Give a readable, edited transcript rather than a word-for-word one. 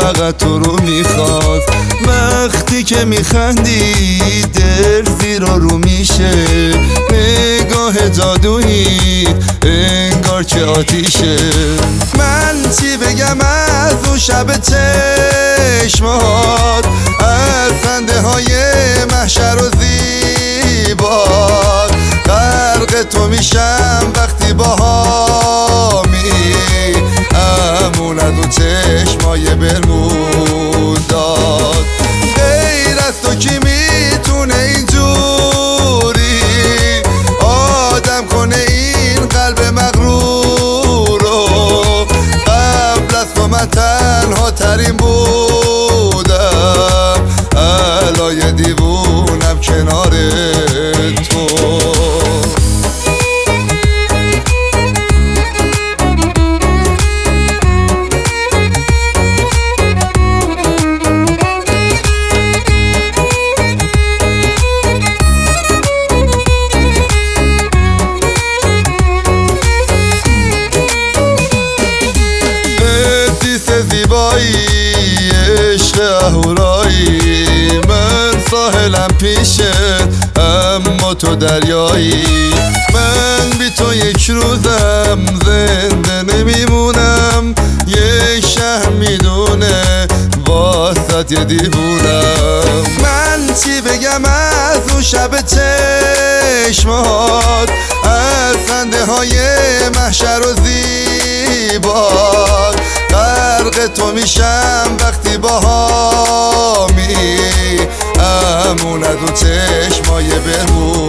فقط تو رو میخواد. وقتی که میخندی دل زیر رو میشه، نگاه جادویی انگار که آتیشه. من چی بگم از اون شب چشمات، از خنده های محشر و زیبات. غرق تو میشم وقتی باهامی، امون از اون چشمای برمودات. غیر از تو کی میتونه اینجوری آدم کنه این قلب مغرور رو؟ قبل از تو من تنها ترین بودم، الای دیوونم کنار تو. عشق اهورایی، من ساحلم پیشه اما تو دریایی. من بی تو یک روزم زنده نمیمونم، یک شهر میدونه واسط یه دیوونم. من چی بگم از اون شب چشمات، از خنده های محشر و زیبات. غرق تو میشم وقتی باهامی، امون از اون چشمای برمود.